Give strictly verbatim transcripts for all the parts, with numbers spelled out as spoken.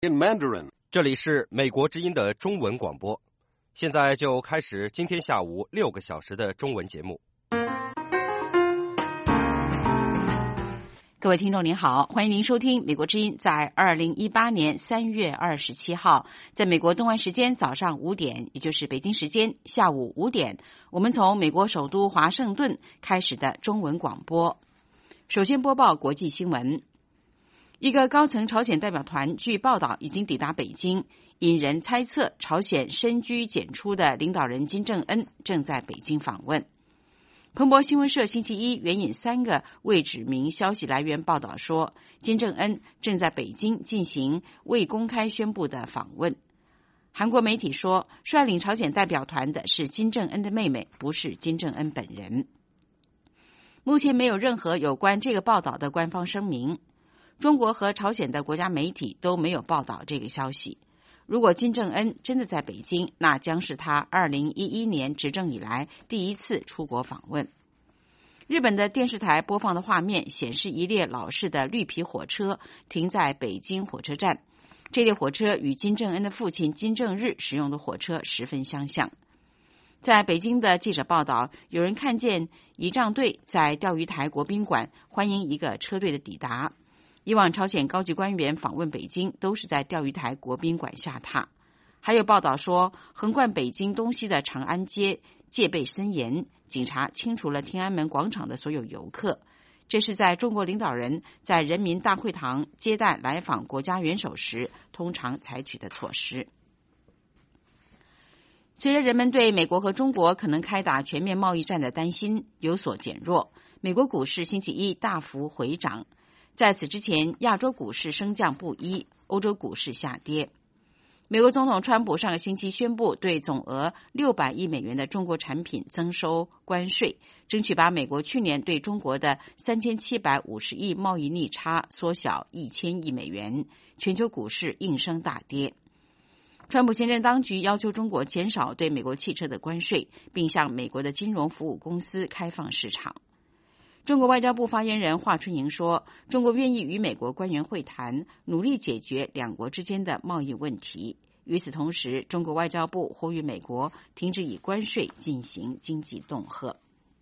In Mandarin， 这里是美国之音的中文广播，现在就开始今天下午六个小时的中文节目。 各位听众您好，欢迎您收听美国之音在二零一八年三月二十七号，在美国东岸时间早上五点，也就是北京时间下午五点，我们从美国首都华盛顿开始的中文广播。首先播报国际新闻。一个高层朝鲜代表团据报道已经抵达北京，引人猜测朝鲜深居简出的领导人金正恩正在北京访问。彭博新闻社星期一援引三个未指明消息来源报道说，金正恩正在北京进行未公开宣布的访问。韩国媒体说，率领朝鲜代表团的是金正恩的妹妹，不是金正恩本人。目前没有任何有关这个报道的官方声明。中国和朝鲜的国家媒体都没有报道这个消息。如果金正恩真的在北京，那将是他二零一一年执政以来第一次出国访问。日本的电视台播放的画面显示，一列老式的绿皮火车停在北京火车站。这列火车与金正恩的父亲金正日使用的火车十分相像。在北京的记者报道，有人看见仪仗队在钓鱼台国宾馆欢迎一个车队的抵达。以往朝鲜高级官员访问北京都是在钓鱼台国宾馆下榻。还有报道说，横贯北京东西的长安街戒备森严，警察清除了天安门广场的所有游客。这是在中国领导人在人民大会堂接待来访国家元首时通常采取的措施。随着人们对美国和中国可能开打全面贸易战的担心有所减弱，美国股市星期一大幅回涨。在此之前，亚洲股市升降不一，欧洲股市下跌。美国总统川普上个星期宣布对总额六百亿美元的中国产品增收关税，争取把美国去年对中国的三千七百五十亿贸易逆差缩小一千亿美元。全球股市应声大跌。川普现任当局要求中国减少对美国汽车的关税，并向美国的金融服务公司开放市场。中国外交部发言人华春莹说，中国愿意与美国官员会谈，努力解决两国之间的贸易问题。与此同时，中国外交部呼吁美国停止以关税进行经济恫吓。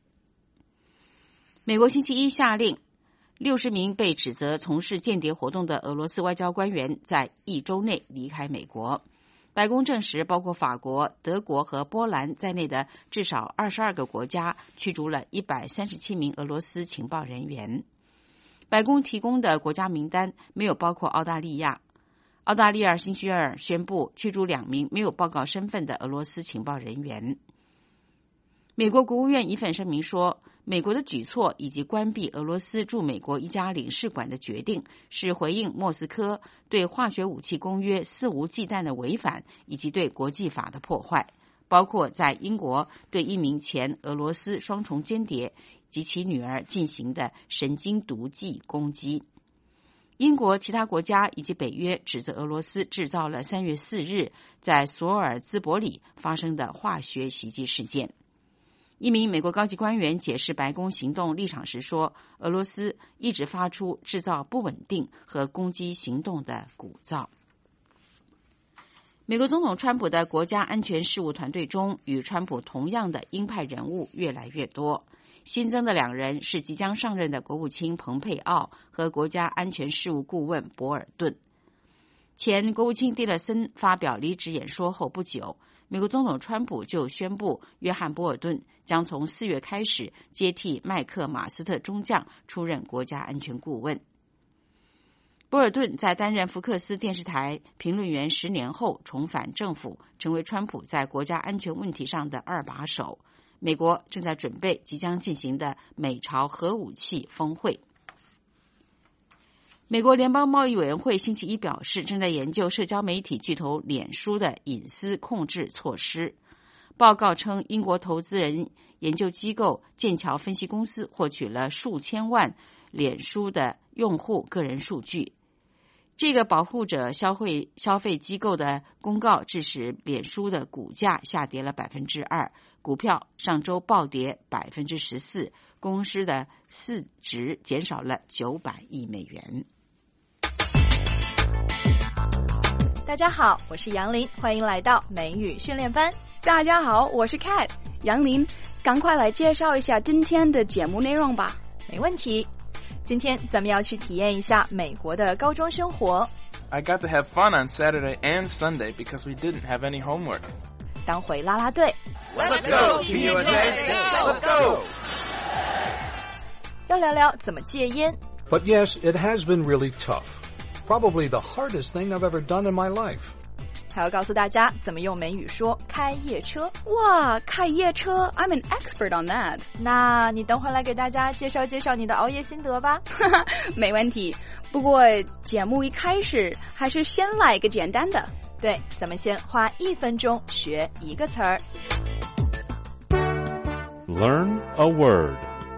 美国星期一下令，六十名被指责从事间谍活动的俄罗斯外交官员在一周内离开美国。白宫证实，包括法国、德国和波兰在内的至少二十二个国家驱逐了一百三十七名俄罗斯情报人员。白宫提供的国家名单没有包括澳大利亚。澳大利亚星期二宣布驱逐两名没有报告身份的俄罗斯情报人员。美国国务院一份声明说，美国的举措以及关闭俄罗斯驻美国一家领事馆的决定是回应莫斯科对化学武器公约肆无忌惮的违反，以及对国际法的破坏，包括在英国对一名前俄罗斯双重间谍及其女儿进行的神经毒剂攻击。英国、其他国家以及北约指责俄罗斯制造了三月四日在索尔兹伯里发生的化学袭击事件。一名美国高级官员解释白宫行动立场时说，俄罗斯一直发出制造不稳定和攻击行动的鼓噪。美国总统川普的国家安全事务团队中，与川普同样的鹰派人物越来越多。新增的两人是即将上任的国务卿蓬佩奥和国家安全事务顾问博尔顿。前国务卿蒂勒森发表离职演说后不久，美国总统川普就宣布约翰·博尔顿将从四月开始接替麦克马斯特中将出任国家安全顾问。博尔顿在担任福克斯电视台评论员十年后重返政府，成为川普在国家安全问题上的二把手。美国正在准备即将进行的美朝核武器峰会。美国联邦贸易委员会星期一表示，正在研究社交媒体巨头脸书的隐私控制措施。报告称，英国投资人研究机构剑桥分析公司获取了数千万脸书的用户个人数据。这个保护者消费消费机构的公告致使脸书的股价下跌了百分之二，股票上周暴跌百分之十四，公司的市值减少了九百亿美元。 大家好，我是杨林，欢迎来到美语训练班。 大家好，我是 Cat 杨林，赶快来介绍一下今天的节目内容吧。 没问题，今天咱们要去体验一下美国的高中生活。 I got to have fun on Saturday and Sunday because we didn't have any homework. 当回啦啦队 Let's go, Team U S A! Let's go! 要聊聊怎么戒烟。 But yes, it has been really tough.Probably the hardest thing I've ever done in my life. 还要告诉大家怎么用美语说开夜车。 哇，开夜车 I'm an expert on that. 那你等会儿来给大家介绍介绍你的熬夜心得吧。 没问题，不过节目一开始还是先来一个简单的。 对，咱们先花一分钟学一个词儿。 Learn a word.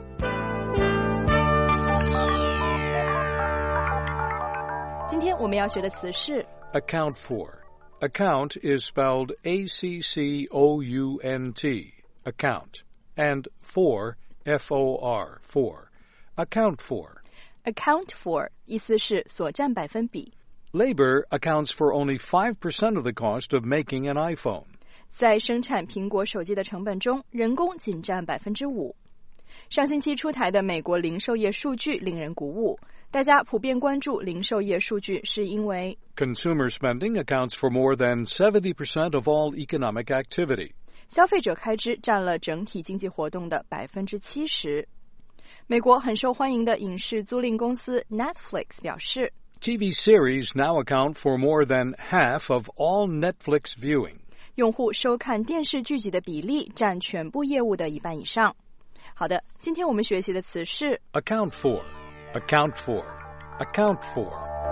今天我们要学的词是 Account for. Account is spelled A C C O U N T, account, and for, F O R, for. Account for. account for 意思是所占百分比。 Labor accounts for only five percent of the cost of making an iPhone. 在生产苹果手机的成本中，人工仅占百分之五。上星期出台的美国零售业数据令人鼓舞，大家普遍关注零售业数据，是因为 Consumer spending accounts for more than seventy percent of all economic activity. 消费者开支占了整体经济活动的百分之七十。美国很受欢迎的影视租赁公司 Netflix 表示 T V series now account for more than half of all Netflix viewing. 用户收看电视剧集的比例占全部业务的一半以上。好的，今天我们学习的词是 Account for, account for, account for.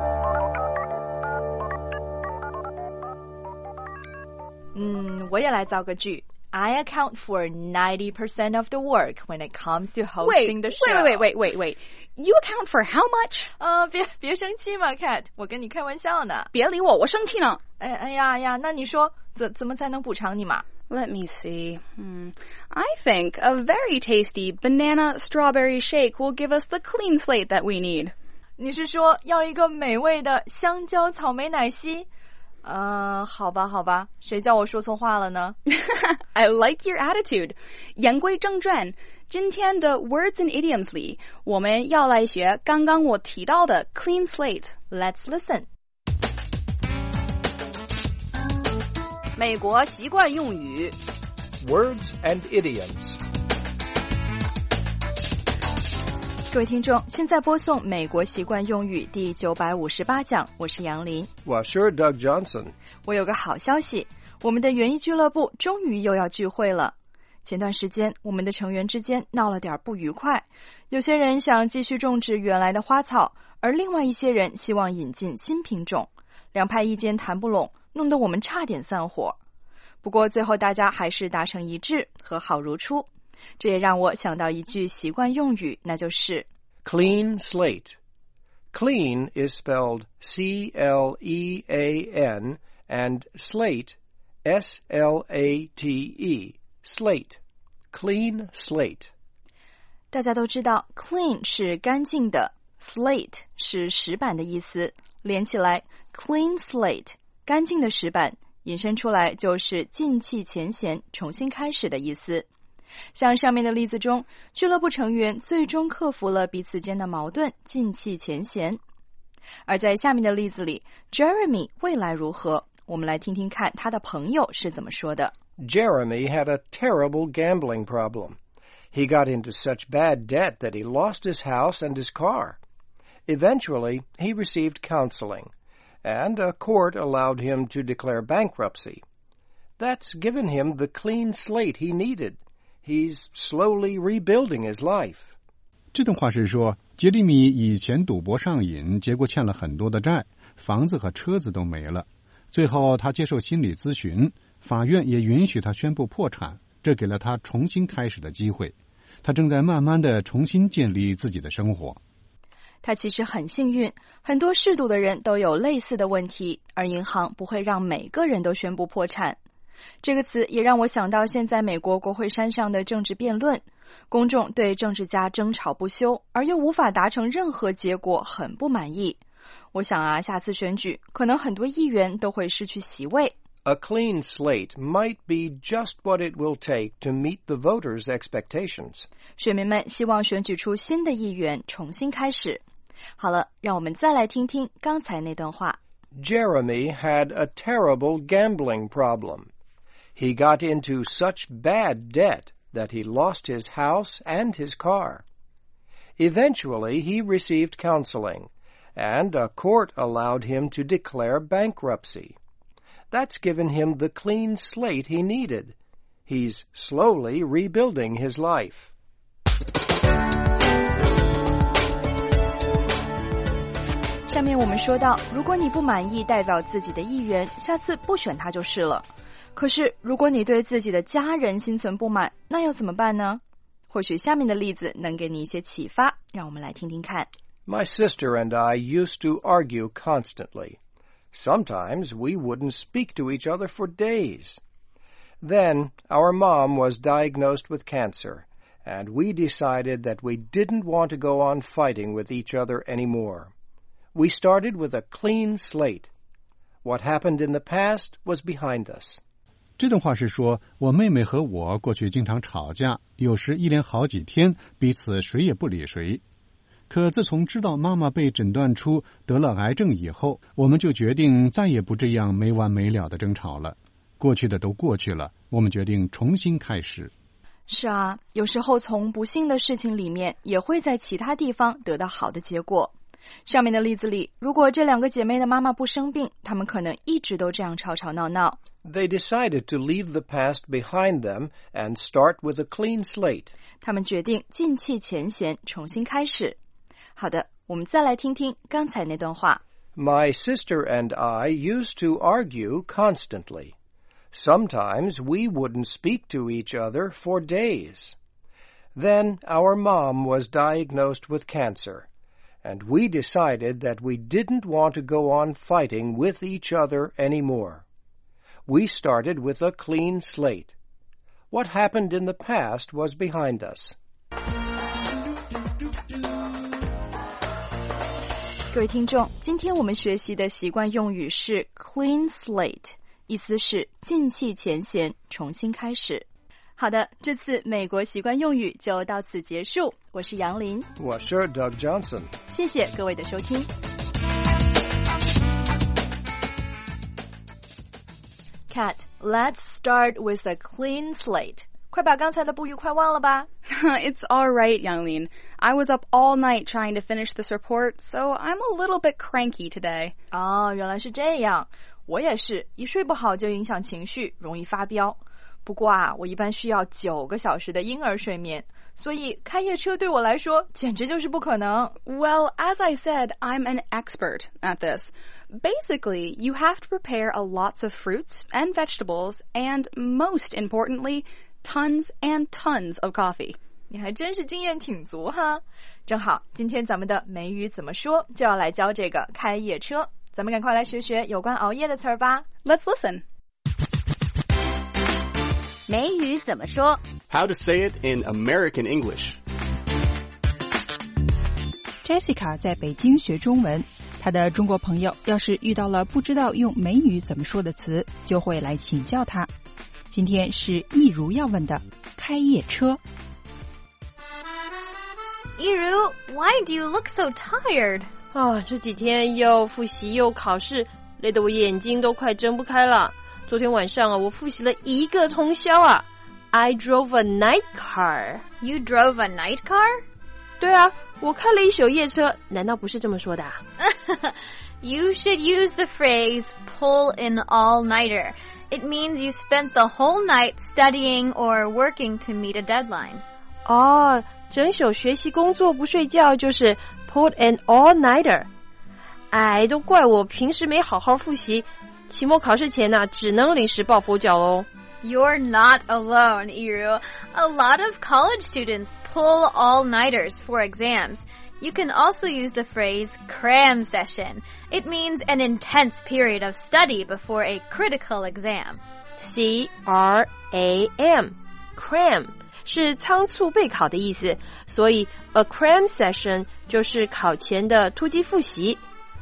嗯，我也来造个句。I account for ninety percent of the work when it comes to hosting Wait, the show. wait, wait, wait, wait, wait. You account for how much? 呃，别别生气嘛 ，Cat， 我跟你开玩笑呢。 别理我，我生气呢。 哎哎呀呀，那你说怎怎么才能补偿你嘛？ Let me see. Hmm. I think a very tasty banana strawberry shake will give us the clean slate that we need. 你是说要一个美味的香蕉草莓奶昔？呃，好吧，好吧，谁叫我说错话了呢？ I like your attitude. 言归正传，今天的 Words and Idioms 里，我们要来学刚刚我提到的 clean slate. Let's listen. 美国习惯用语 Words and idioms. 各位听众，现在播送美国习惯用语第九百五十八讲，我是杨林。 Well, sure, Doug Johnson. 我有个好消息，我们的园艺俱乐部终于又要聚会了。前段时间，我们的成员之间闹了点不愉快，有些人想继续种植原来的花草，而另外一些人希望引进新品种，两派意见谈不拢，弄得我们差点散伙。不过最后大家还是达成一致，和好如初。这也让我想到一句习惯用语，那就是 Clean slate. Clean is spelled C L E A N and slate, S L A T E, slate. Clean slate. 大家都知道 clean 是干净的， slate 是石板的意思，连起来 clean slate 干净的石板，引申出来就是尽弃前嫌，重新开始的意思。像上面的例子中，俱乐部成员最终克服了彼此间的矛盾，尽弃前嫌。而在下面的例子里 Jeremy 未来如何？我们来听听看他的朋友是怎么说的。 Jeremy had a terrible gambling problem. He got into such bad debt that he lost his house and his car. Eventually, he received counseling, and a court allowed him to declare bankruptcy. That's given him the clean slate he needed.He's slowly rebuilding his life. 这段话是说，杰里米以前赌博上瘾，结果欠了很多的债，房子和车子都没了。最后他接受心理咨询，法院也允许他宣布破产，这给了他重新开始的机会。他正在慢慢的重新建立自己的生活。 他其实很幸运，很多嗜赌的人都有类似的问题，而银行不会让每个人都宣布破产。这个词也让我想到现在美国国会山上的政治辩论，公众对政治家争吵不休，而又无法达成任何结果，很不满意。 我想啊，下次选举可能很多议员都会失去席位。 A clean slate might be just what it will take to meet the voters' expectations. 选民们希望选举出新的议员，重新开始。好了，让我们再来听听刚才那段话。 Jeremy had a terrible gambling problem. He got into such bad debt that he lost his house and his car. Eventually, he received counseling, and a court allowed him to declare bankruptcy. That's given him the clean slate he needed. He's slowly rebuilding his life. 上面我们说到，如果你不满意代表自己的议员，下次不选他就是了。可是，如果你对自己的家人心存不满，那要怎么办呢？或许下面的例子能给你一些启发，让我们来听听看。 My sister and I used to argue constantly.Sometimes we wouldn't speak to each other for days. Then our mom was diagnosed with cancer, and we decided that we didn't want to go on fighting with each other anymore. We started with a clean slate. What happened in the past was behind us. 这段话是说，我妹妹和我过去经常吵架，有时一连好几天，彼此谁也不理谁。可自从知道妈妈被诊断出得了癌症以后，我们就决定再也不这样没完没了的争吵了。过去的都过去了，我们决定重新开始。 是啊，有时候从不幸的事情里面，也会在其他地方得到好的结果。上面的例子里，如果这两个姐妹的妈妈不生病，她们可能一直都这样吵吵闹闹。 They decided to leave the past behind them and start with a clean slate. 她们决定尽弃前嫌，重新开始。好的，我们再来听听刚才那段话。 My sister and I used to argue constantly. Sometimes we wouldn't speak to each other for days. Then our mom was diagnosed with cancer, and we decided that we didn't want to go on fighting with each other anymore. We started with a clean slate. What happened in the past was behind us. 各位听众，今天我们学习的习惯用语是 clean slate， 意思是尽弃前嫌，重新开始。好的，这次美国习惯用语就到此结束。我是杨林， 我是 Doug Johnson， 谢谢各位的收听。Kat, let's start with a clean slate. 快把刚才的不愉快忘了吧。 It's all right, Yanglin. I was up all night trying to finish this report, so I'm a little bit cranky today. 哦，原来是这样。我也是，一睡不好就影响情绪，容易发飙。不过啊，我一般需要九个小时的婴儿睡眠，所以开夜车对我来说简直就是不可能。 Well, as I said, I'm an expert at this. Basically, you have to prepare a lots of fruits and vegetables, and most importantly, tons and tons of coffee. 你还真是经验挺足哈。正好，今天咱们的美语怎么说就要来教这个开夜车。咱们赶快来学学有关熬夜的词儿吧。 Let's listen. 美语怎么说 How to say it in American English. Jessica 在北京学中文，她的中国朋友要是遇到了不知道用美语怎么说的词，就会来请教她。今天是易如要问的开夜车。 易如 why do you look so tired? 啊，这几天又复习又考试，累得我眼睛都快睁不开了。昨天晚上啊，我复习了一个通宵啊。I drove a night car. You drove a night car? 对啊，我开了一宿夜车，难道不是这么说的啊？ You should use the phrase pull an all-nighter. It means you spent the whole night studying or working to meet a deadline. 哦，整宿学习工作不睡觉就是 pull an all-nighter. 哎，都怪我平时没好好复习，期末考试前呢，只能临时抱佛脚哦。 You're not alone, Iru. A lot of college students pull all-nighters for exams. You can also use the phrase cram session. It means an intense period of study before a critical exam. C R A M. Cram 是仓促备考的意思，所以 a cram session 就是考前的突击复习。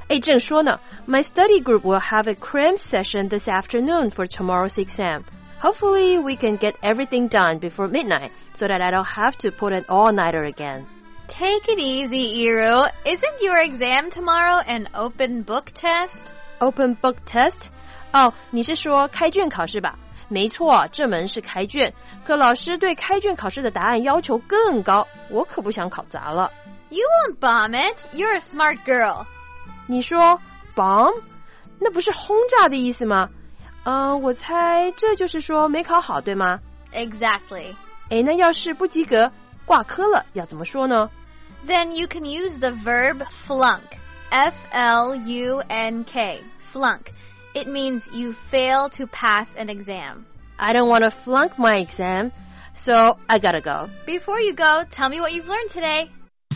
哎，正说呢 ，My study group will have a cram session this afternoon for tomorrow's exam. Hopefully, we can get everything done before midnight so that I don't have to put an all-nighter again. Take it easy, Iru. Isn't your exam tomorrow an open book test? Open book test? 哦，你是说开卷考试吧？没错，这门是开卷，可老师对开卷考试的答案要求更高，我可不想考砸了。 You won't bomb it. You're a smart girl. 你说 bomb？ 那不是轰炸的意思吗？嗯、呃，我猜这就是说没考好，对吗？ Exactly. 诶，那要是不及格，挂科了，要怎么说呢？ Then you can use the verb flunk. F L U N K. Flunk. It means you fail to pass an exam. I don't want to flunk my exam, so I gotta go. Before you go, tell me what you've learned today.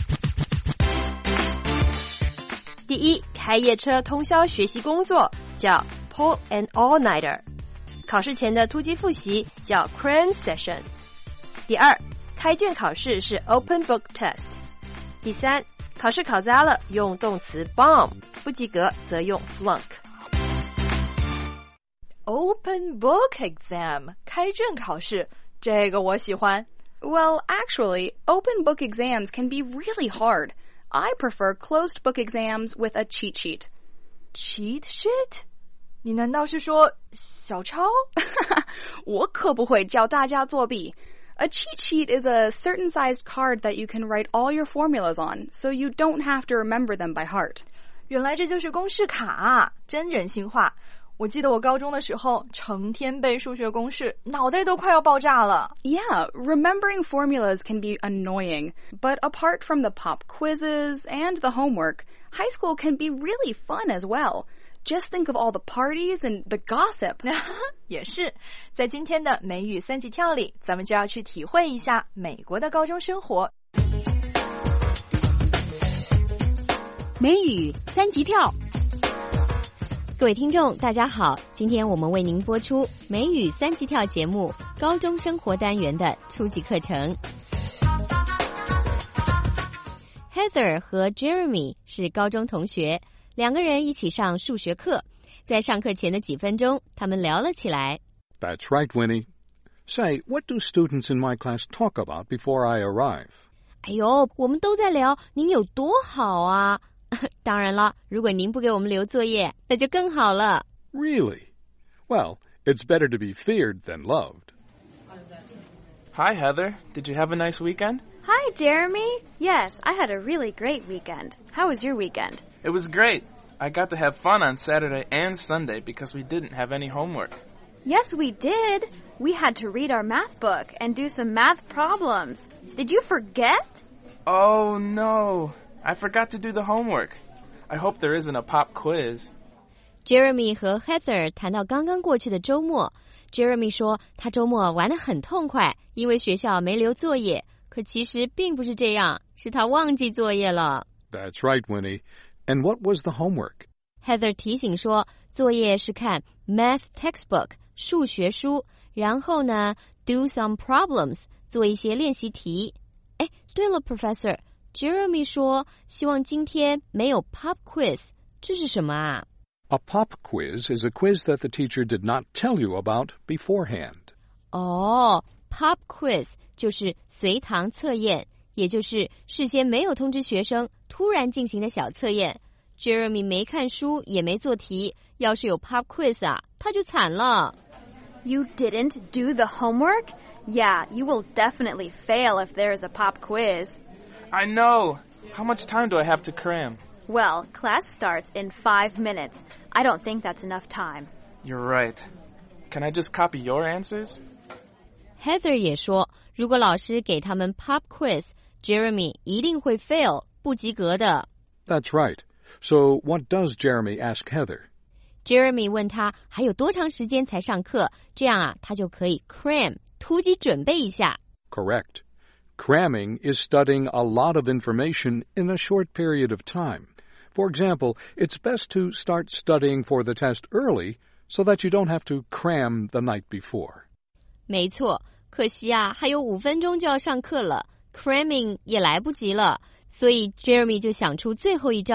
第一，开夜车通宵学习工作叫 pull an all-nighter， 考试前的突击复习叫 cram session。第二，开卷考试是 open book test。第三，考试考砸了用动词 bomb， 不及格则用 flunk。Open book exam 开卷考试，这个我喜欢。 Well, actually, open book exams can be really hard. I prefer closed book exams with a cheat sheet. Cheat sheet? 你难道是说小抄？ 我可不会教大家作弊。A cheat sheet is a certain sized card that you can write all your formulas on, so you don't have to remember them by heart. 原来这就是公式卡，真人性化。我记得我高中的时候，成天背数学公式，脑袋都快要爆炸了。 Yeah, remembering formulas can be annoying, but apart from the pop quizzes and the homework, high school can be really fun as well. Just think of all the parties and the gossip. 也是，在今天的美语三级跳里，咱们就要去体会一下美国的高中生活。 美语三级跳。各位听众大家好，今天我们为您播出美语三级跳节目高中生活单元的初级课程。Heather 和 Jeremy 是高中同学，两个人一起上数学课，在上课前的几分钟他们聊了起来。 That's right, Winnie. Say, what do students in my class talk about before I arrive? 哎呦，我们都在聊您有多好啊。当然了，如果您不给我们留作业，那就更好了。 Really? Well, it's better to be feared than loved. Hi, Heather. Did you have a nice weekend? Hi, Jeremy. Yes, I had a really great weekend. How was your weekend? It was great. I got to have fun on Saturday and Sunday because we didn't have any homework. Yes, we did. We had to read our math book and do some math problems. Did you forget? Oh, no. I forgot to do the homework. I hope there isn't a pop quiz. Jeremy 和 Heather 谈到刚刚过去的周末。Jeremy 说他周末玩得很痛快，因为学校没留作业。可其实并不是这样，是他忘记作业了。 That's right, Winnie. And what was the homework? Heather 提醒说，作业是看 math textbook 数学书，然后呢 do some problems 做一些练习题。哎，对了 Professor， Jeremy 说希望今天没有 pop quiz， 这是什么啊？ A pop quiz is a quiz that the teacher did not tell you about beforehand. 哦， pop quiz 就是随堂测验，也就是事先没有通知学生，突然进行的小测验。Jeremy 没看书，也没做题，要是有 pop quiz 啊，他就惨了。 You didn't do the homework? Yeah, you will definitely fail if there is a pop quiz. I know. How much time do I have to cram? Well, class starts in five minutes. I don't think that's enough time. You're right. Can I just copy your answers? Heather 也说，如果老师给他们 pop quiz, Jeremy 一定会 fail, 不及格的。 That's right. So what does Jeremy ask Heather? Jeremy 问他还有多长时间才上课，这样啊，他就可以 cram, 突击准备一下。 Correct. Cramming is studying a lot of information in a short period of time. For example, it's best to start studying for the test early so that you don't have to cram the night before. 没错，可惜啊，还有五分钟就要上课了 ，cramming 也来不及了，所以 Jeremy 就想出最后一招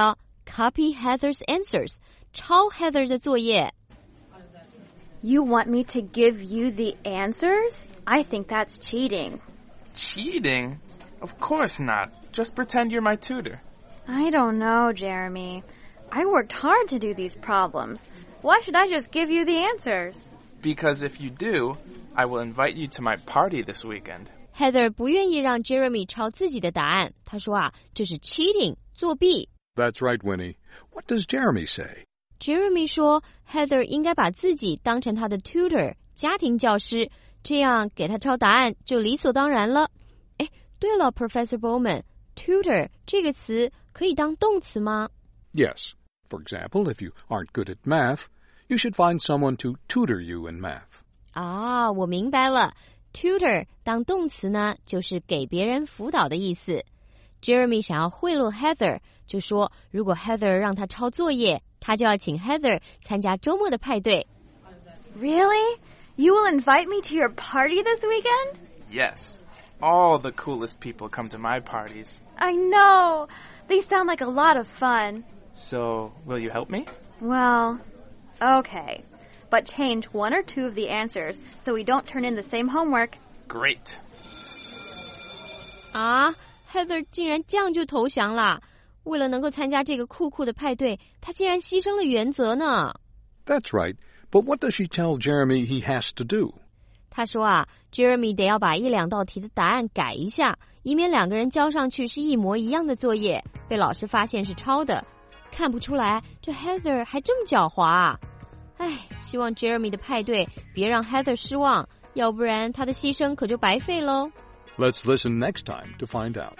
copy Heather's answers. 抄 Heather 的作业。 You want me to give you the answers? I think that's cheating. Cheating? Of course not. Just pretend you're my tutor. I don't know, Jeremy. I worked hard to do these problems. Why should I just give you the answers? Because if you do, I will invite you to my party this weekend. Heather 不愿意让 Jeremy 抄自己的答案。他说啊，这是 cheating 作弊。 That's right, Winnie. What does Jeremy say? Jeremy 说 Heather 应该把自己当成他的 tutor 家庭教师，这样给他抄答案就理所当然了。诶，对了 Professor Bowman, tutor 这个词可以当动词吗？ Yes. For example, if you aren't good at math, you should find someone to tutor you in math. 啊，我明白了。Tutor 当动词呢，就是给别人辅导的意思。Jeremy 想要贿赂 Heather， 就说如果 Heather 让他抄作业，他就要请 Heather 参加周末的派对。 Really? You will invite me to your party this weekend? Yes. All the coolest people come to my parties. I know. They sound like a lot of fun. So, will you help me? Well, okay. But change one or two of the answers so we don't turn in the same homework. Great. 啊 Heather 竟然这样就投降啦！为了能够参加这个酷酷的派对，她竟然牺牲了原则呢。 That's right. But what does she tell Jeremy he has to do? 她说啊 Jeremy 得要把一两道题的答案改一下，以免两个人交上去是一模一样的作业，被老师发现是抄的。看不出来，这 Heather 还这么狡猾啊！唉，希望 Jeremy 的派对别让 Heather 失望，要不然她的牺牲可就白费喽。 Let's listen next time to find out.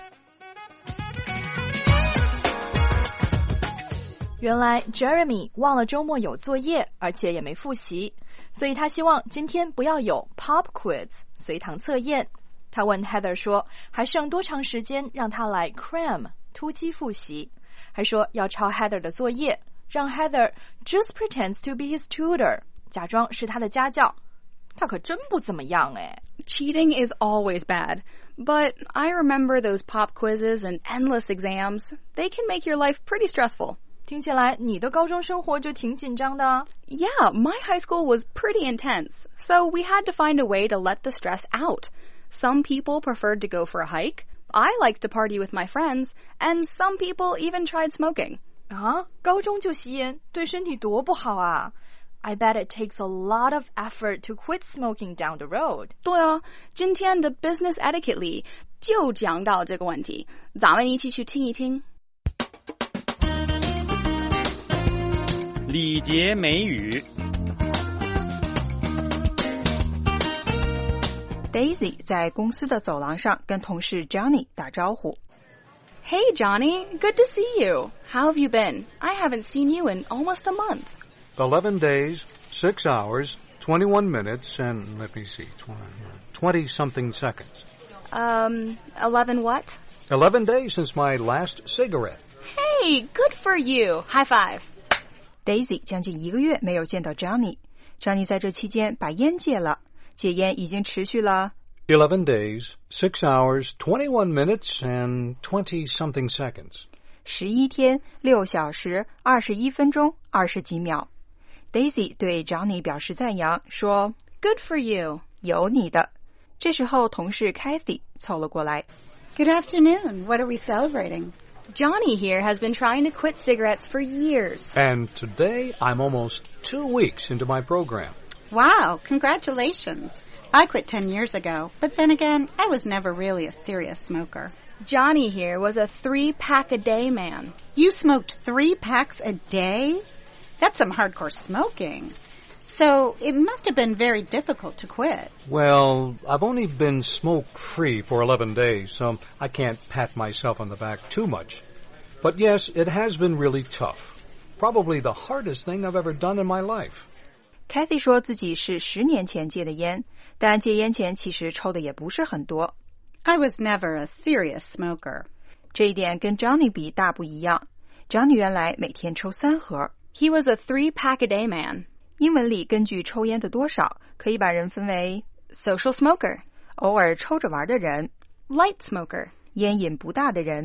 原来 Jeremy 忘了周末有作业，而且也没复习，所以他希望今天不要有 pop quiz 随堂测验。他问 Heather 说，还剩多长时间让他来 cram 突击复习，还说要抄 Heather 的作业，让 Heather just pretends to be his tutor 假装是他的家教。他可真不怎么样诶。 Cheating is always bad, but I remember those pop quizzes and endless exams. They can make your life pretty stressful. 听起来你的高中生活就挺紧张的啊。 Yeah, my high school was pretty intense, so we had to find a way to let the stress out. Some people preferred to go for a hike. I liked to party with my friends, and some people even tried smoking. 啊，高中就吸烟，对身体多不好啊。I bet it takes a lot of effort to quit smoking down the road. 对啊，今天的 Business Etiquette 里就讲到这个问题，咱们一起去听一听。 礼节美语。 Daisy 在公司的走廊上跟同事 Johnny 打招呼。 Hey, Johnny. Good to see you. How have you been? I haven't seen you in almost a month. Eleven days, six hours, twenty-one minutes, and let me see, twenty-something seconds. Um, eleven what? Eleven days since my last cigarette. Hey, good for you. High five. Daisy 将近一个月没有见到 Johnny。Johnny 在这期间把烟戒了，戒烟已经持续了 Eleven days, six hours, twenty-one minutes, and twenty-something seconds. 十一天，六小时，二十一分钟，二十几秒。Daisy 对 Johnny 表示赞扬，说 Good for you. 有你的。这时候，同事 Kathy 凑了过来。 Good afternoon. What are we celebrating? Johnny here has been trying to quit cigarettes for years. And today, I'm almost two weeks into my program. Wow, congratulations. I quit ten years ago, but then again, I was never really a serious smoker. Johnny here was a three-pack-a-day man. You smoked three packs a day? That's some hardcore smoking. So it must have been very difficult to quit. Well, I've only been smoke-free for eleven days, so I can't pat myself on the back too much. But yes, it has been really tough. Probably the hardest thing I've ever done in my life. Kathy 说自己是十年前戒的烟，但戒烟前其实抽的也不是很多。 I was never a serious smoker. 这一点跟 Johnny 比大不一样。Johnny 原来每天抽三盒。 He was a three-pack-a-day man. 英文里根据抽烟的多少，可以把人分为 social smoker, 偶尔抽着玩的人 light smoker, 烟瘾不大的人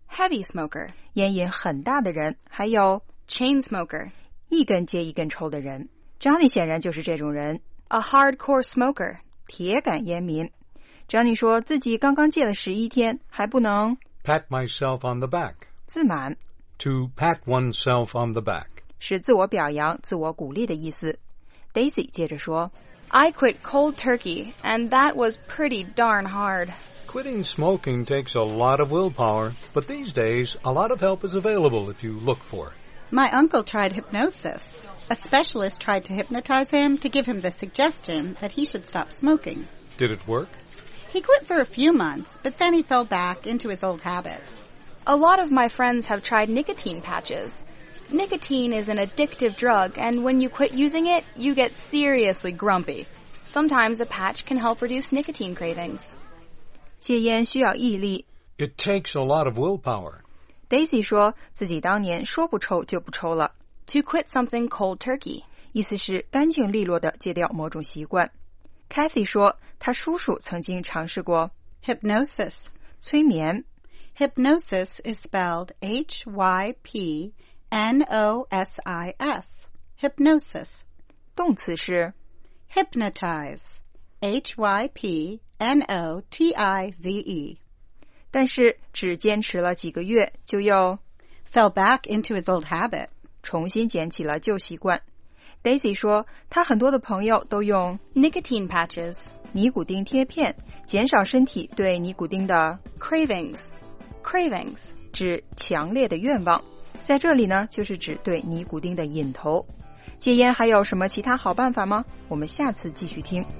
heavy smoker, 烟瘾很大的人，还有 chain smoker, 一根接一根抽的人。Johnny 显然就是这种人。 A hardcore smoker, 铁杆烟民。Johnny 说自己刚刚戒了十一天，还不能 pat myself on the back. 自满。 To pat oneself on the back. 是自我表扬、自我鼓励的意思。Daisy 接着说 I quit cold turkey, and that was pretty darn hard. Quitting smoking takes a lot of willpower, but these days, a lot of help is available if you look for it. My uncle tried hypnosis. A specialist tried to hypnotize him to give him the suggestion that he should stop smoking. Did it work? He quit for a few months, but then he fell back into his old habit. A lot of my friends have tried nicotine patches. Nicotine is an addictive drug, and when you quit using it, you get seriously grumpy. Sometimes a patch can help reduce nicotine cravings. 戒烟需要毅力。 It takes a lot of willpower. Daisy 说自己当年说不抽就不抽了。 To quit something cold turkey. 意思是干净利落地戒掉某种习惯。Kathy 说她叔叔曾经尝试过 hypnosis. 催眠。 Hypnosis is spelled H Y P N O S I S. Hypnosis. 动词是 hypnotize. H Y P N O T I Z E. 但是只坚持了几个月，就又 fell back into his old habit. 重新捡起了旧习惯。Daisy 说她很多的朋友都用 nicotine patches. 尼古丁贴片，减少身体对尼古丁的 cravings. Cravings 指强烈的愿望，在这里呢就是指对尼古丁的瘾头。戒烟还有什么其他好办法吗？我们下次继续听。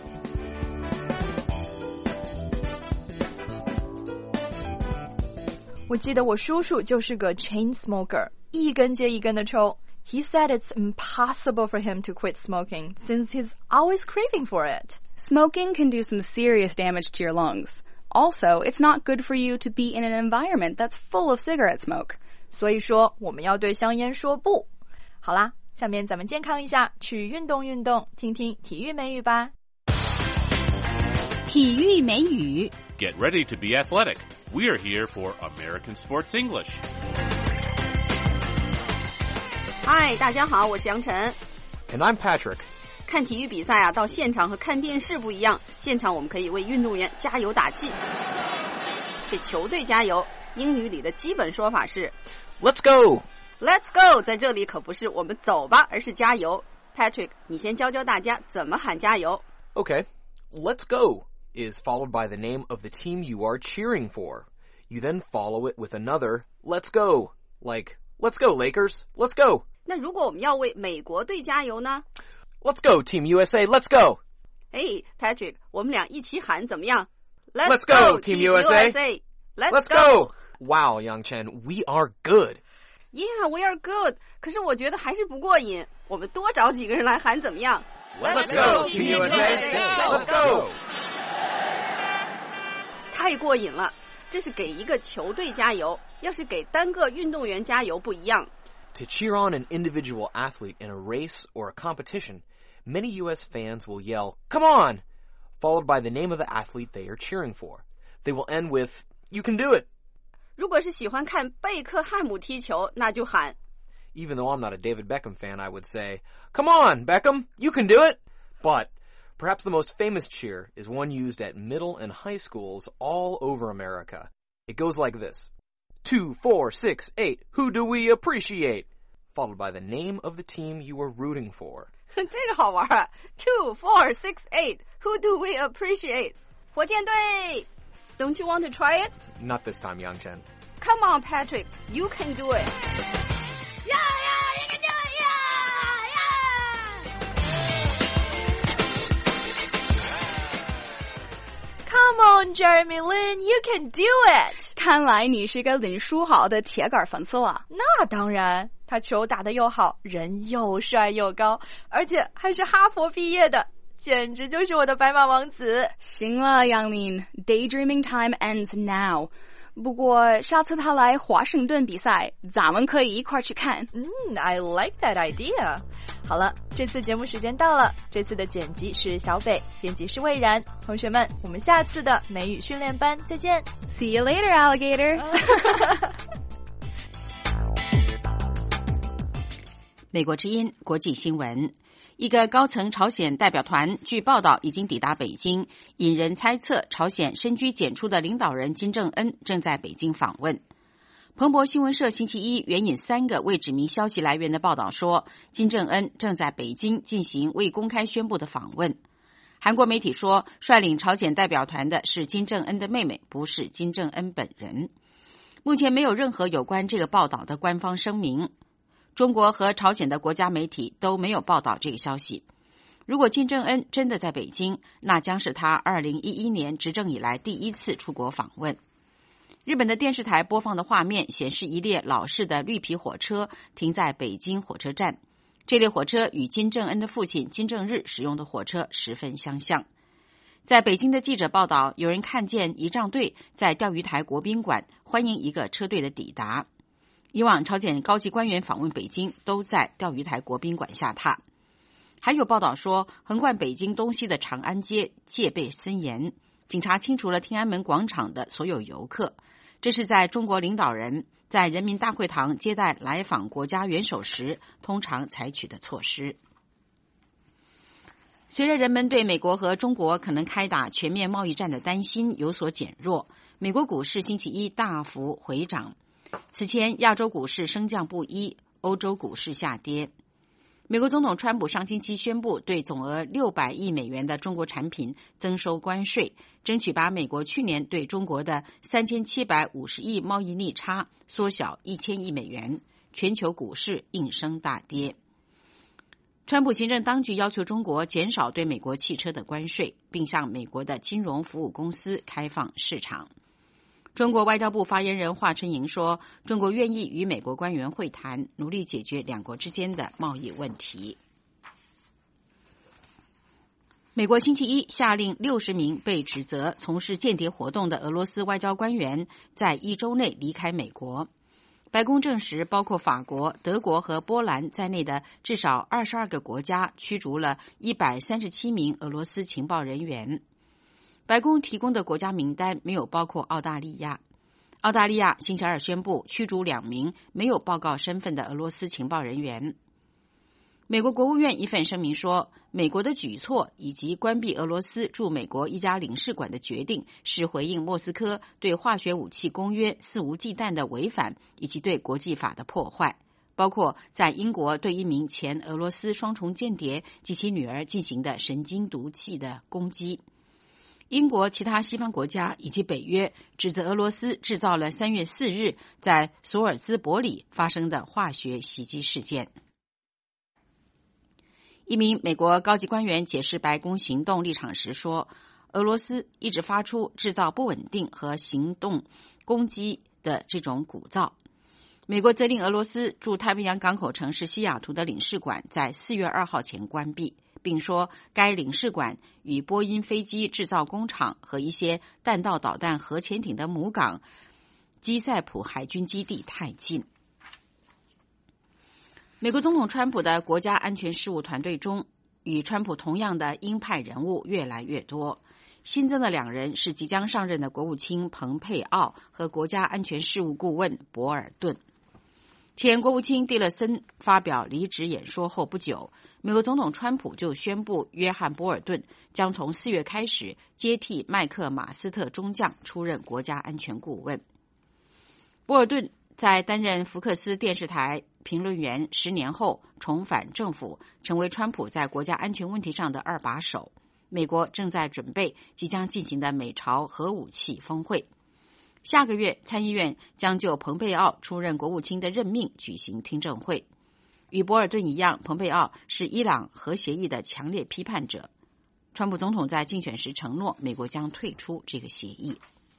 我记得我叔叔就是个 chain smoker， 一根接一根的抽。He said it's impossible for him to quit smoking since he's always craving for it. Smoking can do some serious damage to your lungs. Also, it's not good for you to be in an environment that's full of cigarette smoke. 所以说，我们要对香烟说不。好啦，下面咱们健康一下，去运动运动，听听体育美语吧。 体育美语 Get ready to be athletic. We're here for American Sports English. Hi, 大家好，我是杨晨。 And I'm Patrick. 看体育比赛啊，到现场和看电视不一样。现场我们可以为运动员加油打气，给球队加油。英语里的基本说法是 Let's go! Let's go! 在这里可不是我们走吧，而是加油。Patrick, 你先教教大家怎么喊加油。 Okay, let's go is followed by the name of the team you are cheering for. You then follow it with another let's go, like let's go Lakers, let's go. 那如果我们要为美国队加油呢？ Let's go Team U S A, let's go. Hey, Patrick, 我们俩一起喊怎么样？ Let's, let's go, go Team U S A. U S A. Let's, let's go. go. Wow, Yang Chen, we are good. Yeah, we are good. 可是我觉得还是不过瘾，我们多找几个人来喊怎么样？ Let's, let's go Team U S A, let's go. 太过瘾了，这是给一个球队加油，要是给单个运动员加油不一样。 To cheer on an individual athlete in a race or a competition, many U S fans will yell, "Come on!" followed by the name of the athlete they are cheering for. They will end with, "You can do it." 如果是喜欢看贝克汉姆踢球，那就喊 Even though I'm not a David Beckham fan, I would say, "Come on, Beckham, you can do it." But perhaps the most famous cheer is one used at middle and high schools all over America. It goes like this. Two, four, six, eight, who do we appreciate? Followed by the name of the team you are rooting for. 这个好玩啊 Two, four, six, eight, who do we appreciate? 火箭队 Don't you want to try it? Not this time, Yang Chen. Come on, Patrick, you can do it. Yeah, yeah, you can do it, yeah, yeah! Come on, Jeremy Lin, you can do it! 看来你是个林书豪的铁杆粉丝了。 那当然，他球打得又好，人又帅又高，而且还是哈佛毕业的，简直就是我的白马王子。 行了，杨林 ，Daydreaming time ends now. 不过下次他来华盛顿比赛，咱们可以一块去看。 嗯 I like that idea. 好了，这次节目时间到了。这次的剪辑是小北，编辑是魏然。同学们，我们下次的美语训练班再见。 See you later, alligator. 美国之音国际新闻。一个高层朝鲜代表团据报道已经抵达北京，引人猜测朝鲜深居简出的领导人金正恩正在北京访问。彭博新闻社星期一援引三个未指明消息来源的报道说，金正恩正在北京进行未公开宣布的访问。韩国媒体说，率领朝鲜代表团的是金正恩的妹妹，不是金正恩本人。目前没有任何有关这个报道的官方声明。中国和朝鲜的国家媒体都没有报道这个消息。如果金正恩真的在北京，那将是他二零一一年执政以来第一次出国访问。日本的电视台播放的画面显示，一列老式的绿皮火车停在北京火车站。这列火车与金正恩的父亲金正日使用的火车十分相像。在北京的记者报道，有人看见仪仗队在钓鱼台国宾馆欢迎一个车队的抵达。以往朝鲜高级官员访问北京都在钓鱼台国宾馆下榻。还有报道说，横贯北京东西的长安街戒备森严，警察清除了天安门广场的所有游客。这是在中国领导人在人民大会堂接待来访国家元首时通常采取的措施。随着人们对美国和中国可能开打全面贸易战的担心有所减弱，美国股市星期一大幅回涨。此前亚洲股市升降不一，欧洲股市下跌。美国总统川普上星期宣布对总额六百亿美元的中国产品增收关税，争取把美国去年对中国的三千七百五十亿贸易逆差缩小一千亿美元。全球股市应声大跌。川普行政当局要求中国减少对美国汽车的关税，并向美国的金融服务公司开放市场。中国外交部发言人华春莹说，中国愿意与美国官员会谈，努力解决两国之间的贸易问题。美国星期一下令六十名被指责从事间谍活动的俄罗斯外交官员在一周内离开美国。白宫证实，包括法国、德国和波兰在内的至少二十二个国家驱逐了一百三十七名俄罗斯情报人员。白宫提供的国家名单没有包括澳大利亚。澳大利亚星期二宣布驱逐两名没有报告身份的俄罗斯情报人员。美国国务院一份声明说，美国的举措以及关闭俄罗斯驻美国一家领事馆的决定是回应莫斯科对化学武器公约肆无忌惮的违反以及对国际法的破坏，包括在英国对一名前俄罗斯双重间谍及其女儿进行的神经毒气的攻击。英国、其他西方国家以及北约指责俄罗斯制造了三月四日在索尔兹伯里发生的化学袭击事件。一名美国高级官员解释白宫行动立场时说，俄罗斯一直发出制造不稳定和行动攻击的这种鼓噪。美国责令俄罗斯驻太平洋港口城市西雅图的领事馆在四月二号前关闭，并说该领事馆与波音飞机制造工厂和一些弹道导弹核潜艇的母港基塞普海军基地太近。美国总统川普的国家安全事务团队中，与川普同样的鹰派人物越来越多。新增的两人是即将上任的国务卿蓬佩奥和国家安全事务顾问博尔顿。前国务卿蒂勒森发表离职演说后不久，美国总统川普就宣布约翰·博尔顿将从四月开始接替麦克马斯特中将出任国家安全顾问。博尔顿在担任福克斯电视台评论员十年后重返政府，成为川普在国家安全问题上的二把手。美国正在准备即将进行的美朝核武器峰会。下个月参议院将就蓬佩奥出任国务卿的任命举行听证会。与博尔顿一样，蓬佩奥是伊朗核协议的强烈批判者。川普总统在竞选时承诺，美国将退出这个协议。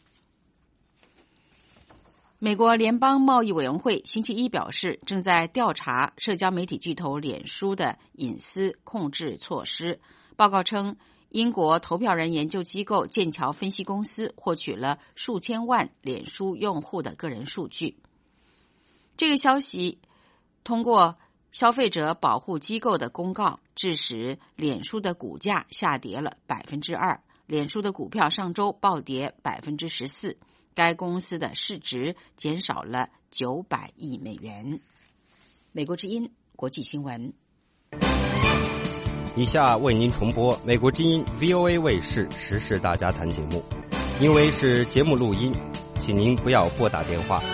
美国联邦贸易委员会星期一表示，正在调查社交媒体巨头脸书的隐私控制措施。报告称， 英国投票人研究机构剑桥分析公司获取了数千万脸书用户的个人数据。这个消息通过消费者保护机构的公告，致使脸书的股价下跌了百分之二。脸书的股票上周暴跌百分之十四，该公司的市值减少了九百亿美元。美国之音国际新闻。 以下为您重播美国之音 V O A 卫视时事大家谈节目，因为是节目录音，请您不要拨打电话。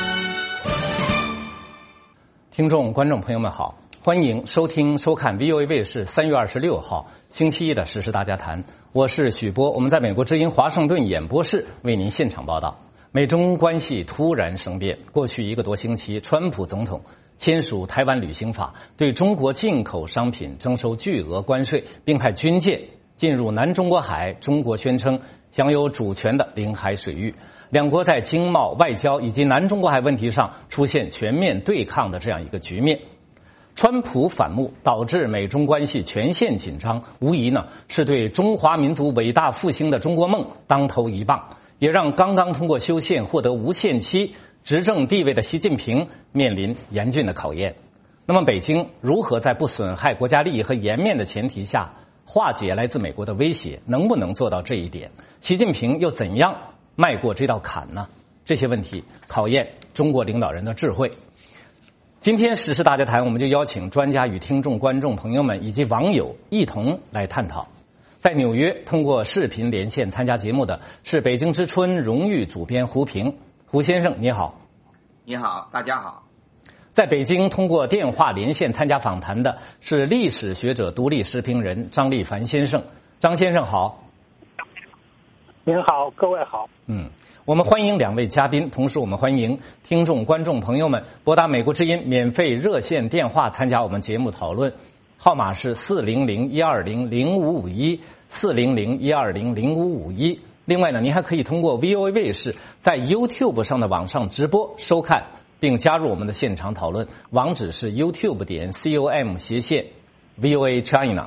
听众观众朋友们好，欢迎收听收看 V O A 卫视三月二十六号星期一的时事大家谈，我是许波，我们在美国之音华盛顿演播室为您现场报道。美中关系突然生变，过去一个多星期，川普总统签署台湾旅行法，对中国进口商品征收巨额关税，并派军舰进入南中国海，中国宣称享有主权的领海水域。两国在经贸、外交以及南中国海问题上出现全面对抗的这样一个局面。川普反目导致美中关系全线紧张，无疑呢是对中华民族伟大复兴的中国梦当头一棒，也让刚刚通过修宪获得无限期执政地位的习近平面临严峻的考验。那么北京如何在不损害国家利益和颜面的前提下化解来自美国的威胁，能不能做到这一点？习近平又怎样迈过这道坎呢？这些问题考验中国领导人的智慧。今天时事大家谈，我们就邀请专家与听众观众朋友们以及网友一同来探讨。在纽约通过视频连线参加节目的是北京之春荣誉主编胡平。胡先生你好。 你好，大家好。 在北京通过电话连线参加访谈的是历史学者、独立时评人张立凡先生。张先生好。 您好，各位好。 嗯，我们欢迎两位嘉宾，同时我们欢迎听众观众朋友们拨打美国之音免费热线电话参加我们节目讨论，号码是四零零一二零零五五一四零零一二零零五五一。另外呢，您还可以通过 V O A 卫视在 YouTube 上的网上直播收看，并加入我们的现场讨论，网址是 YouTube 点 com 斜线 V O A China。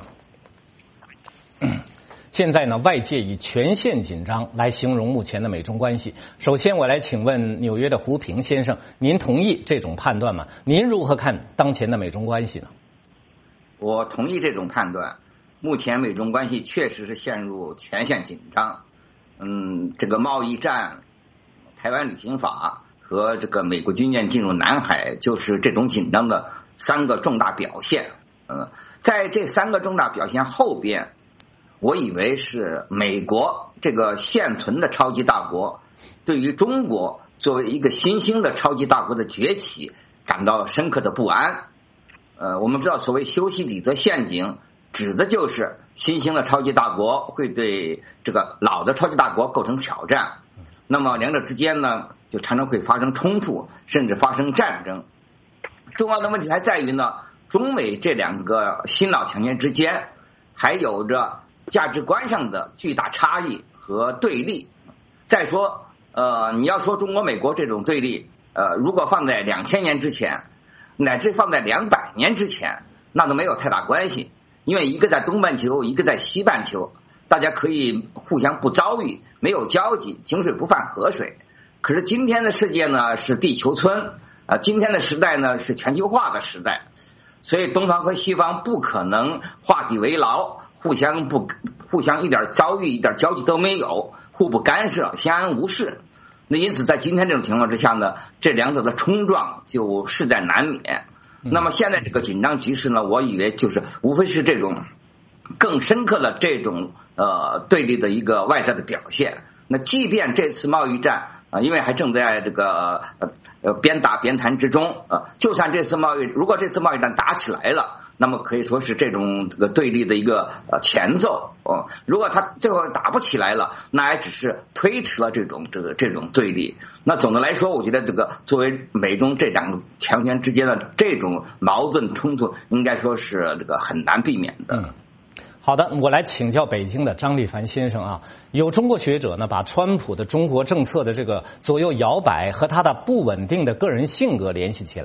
现在呢，外界以全线紧张来形容目前的美中关系。首先，我来请问纽约的胡平先生，您同意这种判断吗？您如何看当前的美中关系呢？ 我同意这种判断。目前美中关系确实是陷入全线紧张。嗯，这个贸易战、台湾旅行法和这个美国军舰进入南海，就是这种紧张的三个重大表现。嗯，在这三个重大表现后边，我以为是美国这个现存的超级大国对于中国作为一个新兴的超级大国的崛起感到深刻的不安。呃，我们知道所谓修昔底德陷阱，指的就是新兴的超级大国会对这个老的超级大国构成挑战，那么两者之间呢，就常常会发生冲突，甚至发生战争。重要的问题还在于呢，中美这两个新老强权之间还有着价值观上的巨大差异和对立。再说，呃，你要说中国美国这种对立，呃，如果放在两千年之前，乃至放在两百年之前，那都没有太大关系，因为一个在东半球，一个在西半球，大家可以互相不遭遇，没有交集，井水不犯河水。可是今天的世界呢是地球村啊，今天的时代呢是全球化的时代，所以东方和西方不可能画地为牢，互相不互相一点遭遇、一点交集都没有，互不干涉，相安无事。那因此在今天这种情况之下呢，这两者的冲撞就势在难免。那么现在这个紧张局势呢，我以为就是无非是这种更深刻的这种呃对立的一个外在的表现。那即便这次贸易战啊、呃，因为还正在这个呃呃边打边谈之中，呃，就算这次贸易如果这次贸易战打起来了，那么可以说是这种这个对立的一个呃前奏。哦，如果他最后打不起来了，那也只是推迟了这种这个这种对立。那总的来说，我觉得这个作为美中这两个强权之间的这种矛盾冲突，应该说是这个很难避免的。 嗯，好的，我来请教北京的张立凡先生啊。有中国学者呢，把川普的中国政策的这个左右摇摆和他的不稳定的个人性格联系起来。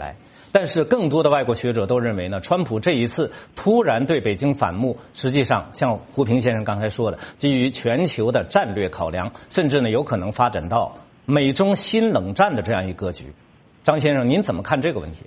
但是更多的外国学者都认为呢，川普这一次突然对北京反目，实际上像胡平先生刚才说的，基于全球的战略考量，甚至呢有可能发展到美中新冷战的这样一个格局。张先生，您怎么看这个问题？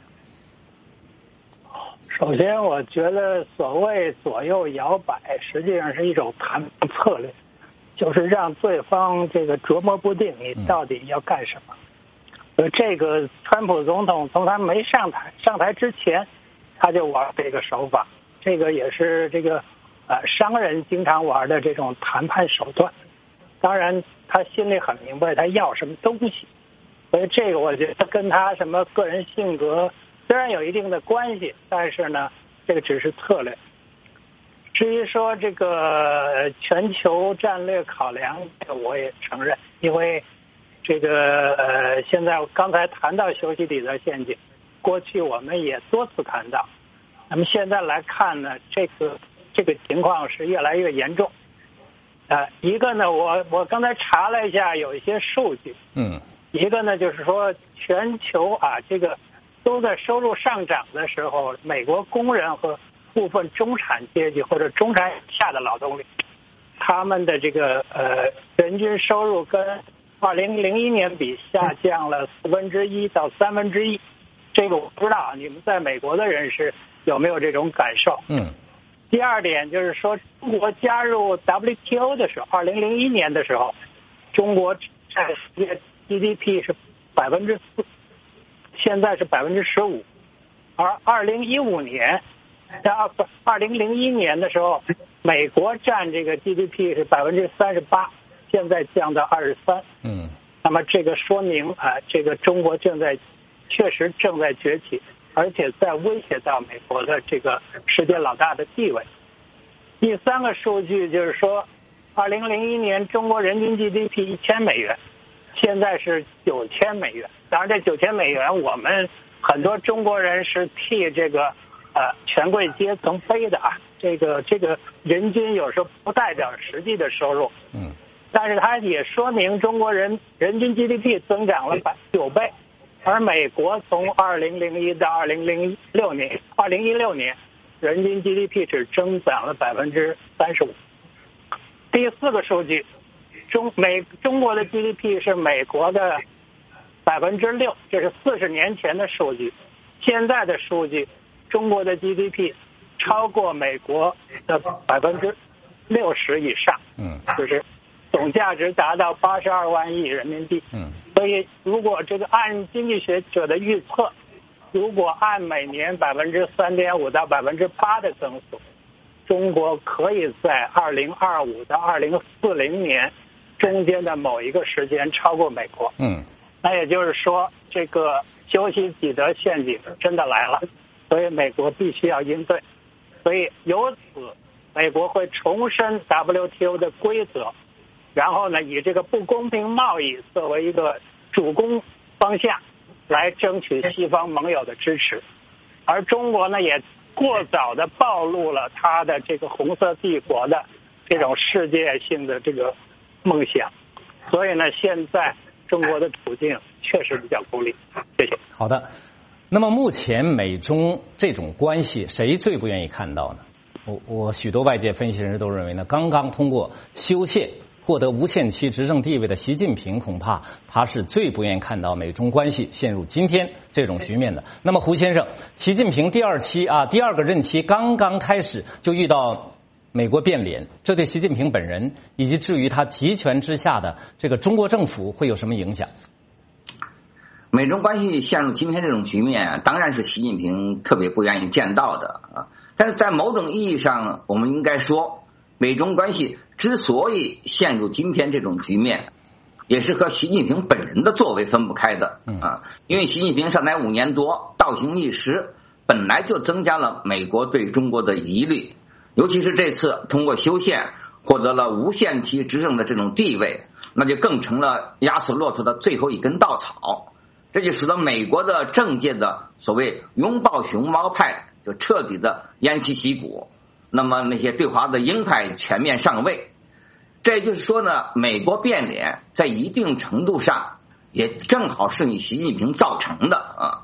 首先，我觉得所谓左右摇摆，实际上是一种谈判策略，就是让对方这个琢磨不定，你到底要干什么。呃，这个川普总统从他没上台上台之前，他就玩这个手法，这个也是这个呃商人经常玩的这种谈判手段。当然，他心里很明白他要什么东西，所以这个我觉得跟他什么个人性格虽然有一定的关系，但是呢，这个只是策略。至于说这个全球战略考量，我也承认，因为这个呃，现在刚才谈到修昔底德陷阱，过去我们也多次谈到。那么现在来看呢，这个这个情况是越来越严重。呃，一个呢，我我刚才查了一下，有一些数据。 嗯。 一个呢，就是说全球啊，这个都在收入上涨的时候，美国工人和部分中产阶级或者中产以下的劳动力，他们的这个呃人均收入跟二零零一年比下降了四分之一到三分之一。这个我不知道你们在美国的人士有没有这种感受？ 嗯。 第二点就是说，中国加入 W T O 的时候，二零零一年的时候，中国占世界 G D P 是百分之四，现在是百分之十五，而二零一五年，二二零零一年的时候，美国占这个 G D P 是百分之三十八，现在降到二十三。 嗯， 那么这个说明啊，这个中国正在确实正在崛起，而且在威胁到美国的这个世界老大的地位。第三个数据就是说，二零零一年中国人均 G D P 一千美元。现在是九千美元，当然这九千美元，我们很多中国人是替这个呃权贵阶层背的啊。这个这个人均有时候不代表实际的收入， 嗯， 但是它也说明中国人人均 G D P 增长了百九倍，而美国从二零零一到二零零六年，二零一六年人均 G D P 只增长了百分之三十五。第四个数据。中美中国的 G D P 是美国的百分之六，这是四十年前的数据。现在的数据，中国的 G D P 超过美国的百分之六十以上， 嗯， 就是总价值达到八十二万亿人民币。 嗯， 所以如果这个按经济学者的预测，如果按每年百分之三点五到百分之八的增速，中国可以在二零二五到二零四零年。中间的某一个时间超过美国， 嗯， 那也就是说，这个修昔底德陷阱真的来了，所以美国必须要应对，所以由此，美国会重申 W T O 的规则，然后呢，以这个不公平贸易作为一个主攻方向，来争取西方盟友的支持，而中国呢，也过早的暴露了它的这个红色帝国的这种世界性的这个梦想，所以呢，现在中国的处境确实比较孤立。谢谢。 好的，那么目前美中这种关系，谁最不愿意看到呢？我我许多外界分析人士都认为呢，刚刚通过修宪获得无限期执政地位的习近平，恐怕他是最不愿意看到美中关系陷入今天这种局面的。那么胡先生，习近平第二期啊，第二个任期刚刚开始就遇到美国变脸，这对习近平本人以及至于他集权之下的这个中国政府会有什么影响？ 美中关系陷入今天这种局面，当然是习近平特别不愿意见到的啊。但是在某种意义上，我们应该说，美中关系之所以陷入今天这种局面，也是和习近平本人的作为分不开的啊。因为习近平上台五年多，倒行逆施，本来就增加了美国对中国的疑虑。尤其是这次通过修宪获得了无限期执政的这种地位，那就更成了压死骆驼的最后一根稻草。这就使得美国的政界的所谓拥抱熊猫派就彻底的偃旗息鼓，那么那些对华的鹰派全面上位。这就是说呢，美国变脸在一定程度上也正好是你习近平造成的啊。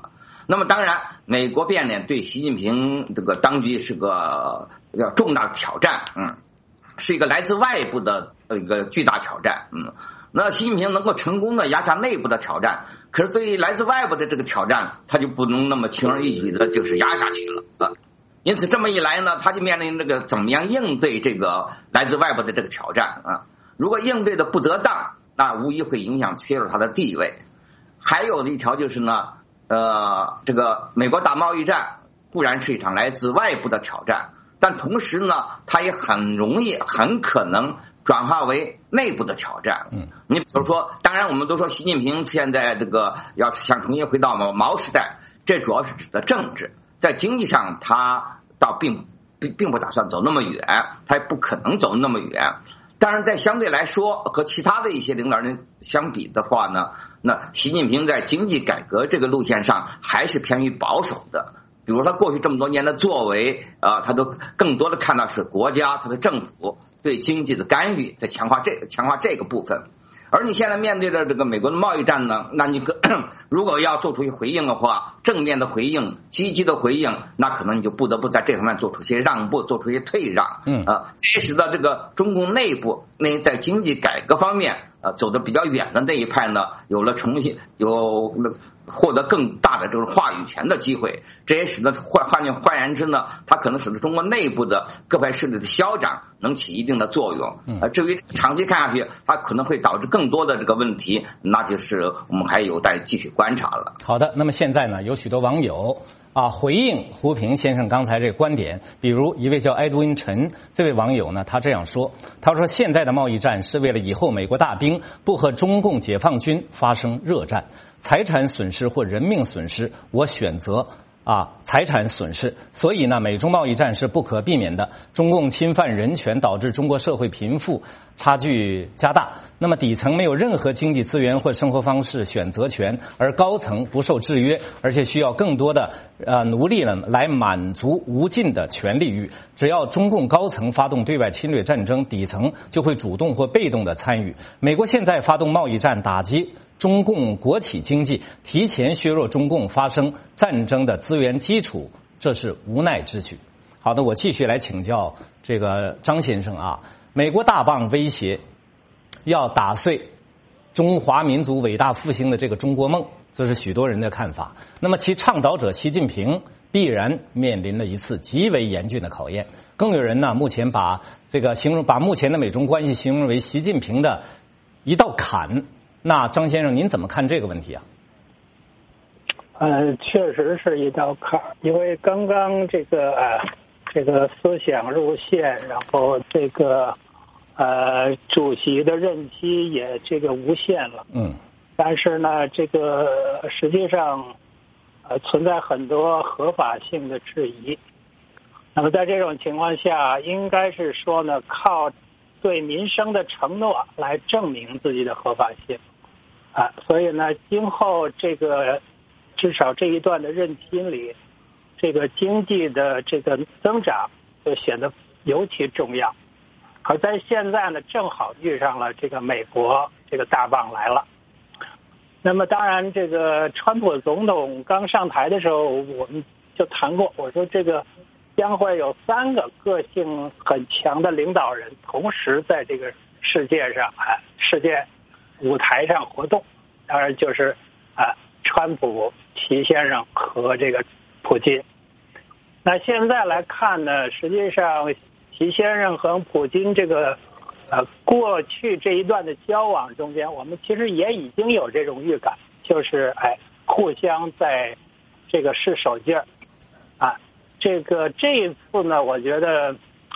那么当然，美国变脸对习近平这个当局是个要重大的挑战，嗯，是一个来自外部的一个巨大挑战，嗯。那习近平能够成功的压下内部的挑战，可是对于来自外部的这个挑战，他就不能那么轻而易举的就是压下去了啊。因此这么一来呢，他就面临这个怎么样应对这个来自外部的这个挑战啊。如果应对的不得当，那无疑会影响削弱他的地位。还有的一条就是呢，呃，这个美国打贸易战固然是一场来自外部的挑战，但同时呢，它也很容易很可能转化为内部的挑战。嗯，你比如说，当然我们都说习近平现在这个要想重新回到毛毛时代，这主要是指的政治，在经济上他倒并并并不打算走那么远，他也不可能走那么远。当然，在相对来说和其他的一些领导人相比的话呢，那习近平在经济改革这个路线上还是偏于保守的。比如他过去这么多年的作为啊，他都更多的看到是国家他的政府对经济的干预，在强化这个强化这个部分。而你现在面对的这个美国的贸易战呢，那你如果要做出一回应的话，正面的回应、积极的回应，那可能你就不得不在这方面做出些让步，做出一些退让。嗯啊，这使得这个中共内部那在经济改革方面啊走得比较远的那一派呢，有了重新有获得更大的这种话语权的机会。这也使得换换换言之呢，它可能使得中国内部的各派势力的消长能起一定的作用。呃，至于长期看下去，它可能会导致更多的这个问题，那就是我们还有待继续观察了。 好的，那么现在呢，有许多网友啊回应胡平先生刚才这个观点，比如一位叫埃德温陈这位网友呢，他这样说，他说现在的贸易战是为了以后美国大兵不和中共解放军发生热战，财产损失或人命损失，我选择啊，财产损失，所以呢，美中贸易战是不可避免的。中共侵犯人权，导致中国社会贫富差距加大。那么底层没有任何经济资源或生活方式选择权，而高层不受制约，而且需要更多的呃奴隶呢来满足无尽的权利欲。只要中共高层发动对外侵略战争，底层就会主动或被动的参与。美国现在发动贸易战打击中共国企经济，提前削弱中共发生战争的资源基础，这是无奈之举。好的，我继续来请教这个张先生啊，美国大棒威胁要打碎中华民族伟大复兴的这个中国梦，这是许多人的看法。那么其倡导者习近平必然面临了一次极为严峻的考验。更有人呢，目前把这个形容把目前的美中关系形容为习近平的一道坎。那张先生，您怎么看这个问题啊？ 呃，确实是一道坎，因为刚刚这个呃这个思想路线，然后这个呃主席的任期也这个无限了。嗯。但是呢，这个实际上呃存在很多合法性的质疑。那么在这种情况下，应该是说呢，靠对民生的承诺来证明自己的合法性。啊，所以呢，今后这个至少这一段的任期里，这个经济的这个增长就显得尤其重要。而在现在呢，正好遇上了这个美国这个大棒来了。那么当然，这个川普总统刚上台的时候，我们就谈过，我说这个将会有三个个性很强的领导人同时在这个世界上啊，世界舞台上活动，当然就是啊，川普、习先生和这个普京。那现在来看呢，实际上习先生和普京这个呃过去这一段的交往中间，我们其实也已经有这种预感，就是哎互相在这个试手劲儿啊。这个这一次呢，我觉得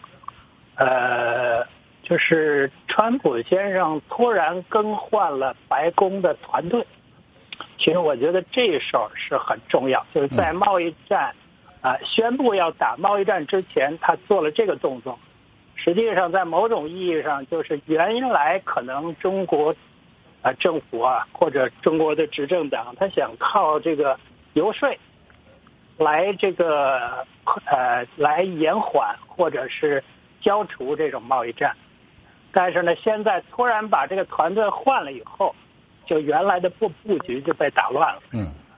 呃。就是川普先生突然更换了白宫的团队，其实我觉得这一手是很重要，就是在贸易战啊、呃、宣布要打贸易战之前，他做了这个动作。实际上，在某种意义上，就是原来可能中国啊、呃、政府啊或者中国的执政党，他想靠这个游说来这个呃来延缓或者是消除这种贸易战。但是呢，现在突然把这个团队换了以后，就原来的布布局就被打乱了。嗯，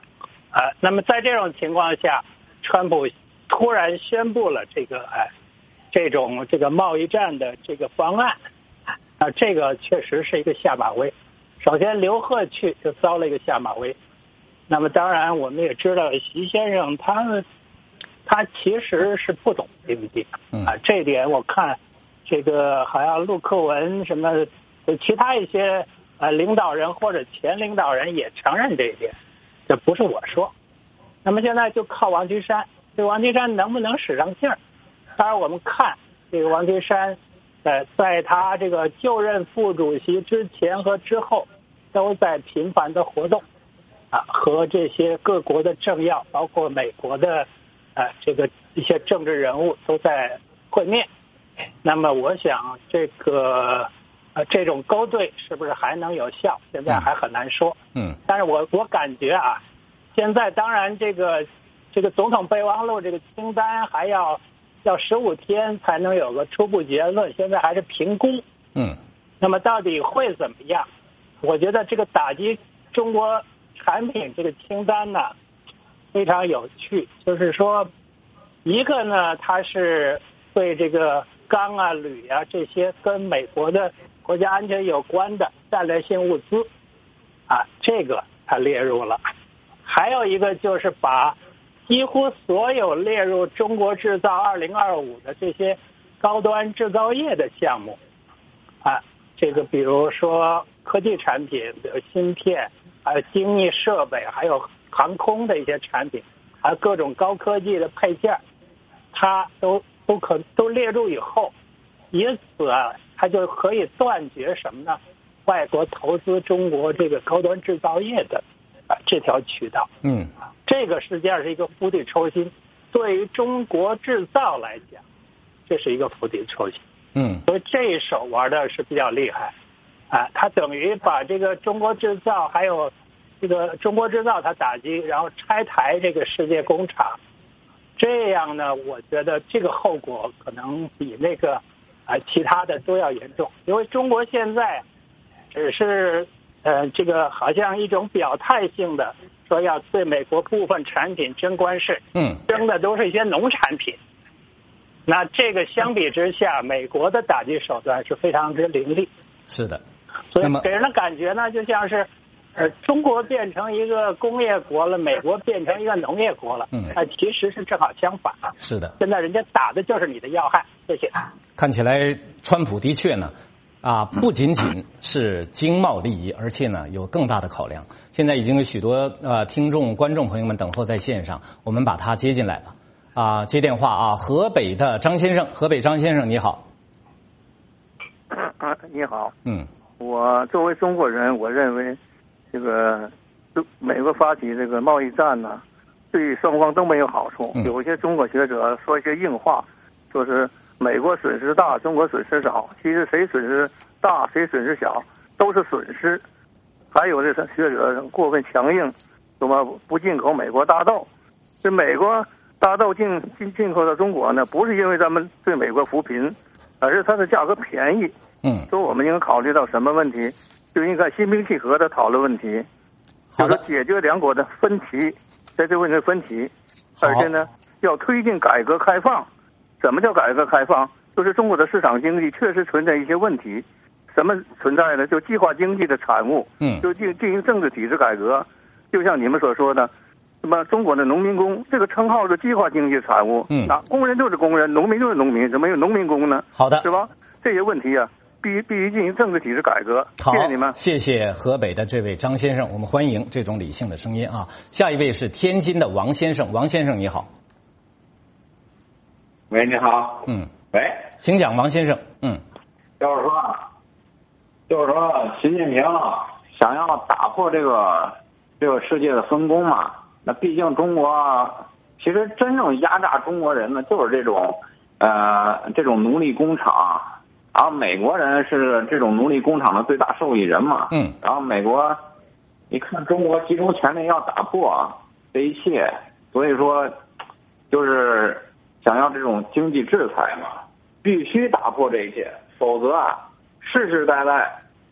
啊，那么在这种情况下，川普突然宣布了这个哎，这种这个贸易战的这个方案，啊，这个确实是一个下马威。首先，刘鹤去就遭了一个下马威。那么，当然我们也知道，习先生他他其实是不懂经济啊，这一点我看这个好像陆克文什么其他一些呃领导人或者前领导人也承认这一点，这不是我说。那么现在就靠王岐山，这王岐山能不能使上劲儿？当然，我们看这个王岐山，呃，在他这个就任副主席之前和之后，都在频繁的活动。啊，和这些各国的政要，包括美国的，呃，这个一些政治人物都在会面。那么，我想这个呃这种勾兑是不是还能有效？现在还很难说。 嗯。 但是我我感觉啊，现在当然这个这个总统备忘录这个清单还要要十五天才能有个初步结论，现在还是评估。 嗯。 那么到底会怎么样？我觉得这个打击中国产品这个清单呢非常有趣，就是说，一个呢，它是对这个钢啊、铝啊这些跟美国的国家安全有关的战略性物资，啊，这个它列入了；还有一个就是把几乎所有列入中国制造二零二五的这些高端制造业的项目，啊，这个比如说科技产品，比如芯片。还有精密设备，还有航空的一些产品，还有各种高科技的配件，它都都可都列入以后，以此啊，它就可以断绝什么呢？外国投资中国这个高端制造业的啊这条渠道。 嗯， 这个实际上是一个釜底抽薪，对于中国制造来讲，这是一个釜底抽薪。 嗯， 所以这一手玩的是比较厉害。啊，它等于把这个中国制造还有这个中国制造它打击，然后拆台这个世界工厂，这样呢，我觉得这个后果可能比那个啊其他的都要严重，因为中国现在只是呃这个好像一种表态性的说要对美国部分产品征关税， 嗯， 征的都是一些农产品。那这个相比之下，美国的打击手段是非常之凌厉。 是的。 所以给人的感觉呢，就像是，呃，中国变成一个工业国了，美国变成一个农业国了。 嗯， 啊、呃，其实是正好相反。 是的。 现在人家打的就是你的要害。谢谢。 看起来，川普的确呢，啊，不仅仅是经贸利益，而且呢有更大的考量。现在已经有许多呃听众、观众朋友们等候在线上，我们把他接进来吧。啊，接电话啊，河北的张先生，河北张先生你好。 啊，你好。 嗯。 我作为中国人，我认为这个美国发起这个贸易战呢，对双方都没有好处。有些中国学者说一些硬话，说是美国损失大，中国损失少。其实谁损失大，谁损失小，都是损失。还有这学者过分强硬，什么不进口美国大豆，这美国大豆进进进口到中国呢，不是因为咱们对美国扶贫，而是它的价格便宜。 嗯， 说我们应该考虑到什么问题，就应该心平气和的讨论问题，就是解决两国的分歧，在这个问题分歧，而且呢，要推进改革开放。什么叫改革开放？就是中国的市场经济确实存在一些问题，什么存在呢？就计划经济的产物， 嗯， 就进进行政治体制改革，就像你们所说的，什么中国的农民工这个称号是计划经济产物， 嗯， 那工人就是工人，农民就是农民，怎么有农民工呢？ 好的， 是吧？这些问题啊。必须必须进行政治体制改革。 好， 谢谢你们， 谢谢河北的这位张先生，我们欢迎这种理性的声音啊。下一位是天津的王先生，王先生你好。 喂，你好。 嗯。 喂， 请讲，王先生。嗯。 就是说，就是说，习近平想要打破这个这个世界的分工嘛，那毕竟中国其实真正压榨中国人呢，就是这种呃这种奴隶工厂。然后美国人是这种奴隶工厂的最大受益人嘛， 嗯， 然后美国，你看中国集中权力要打破这一切，所以说，就是想要这种经济制裁嘛，必须打破这一切，否则啊，世世代代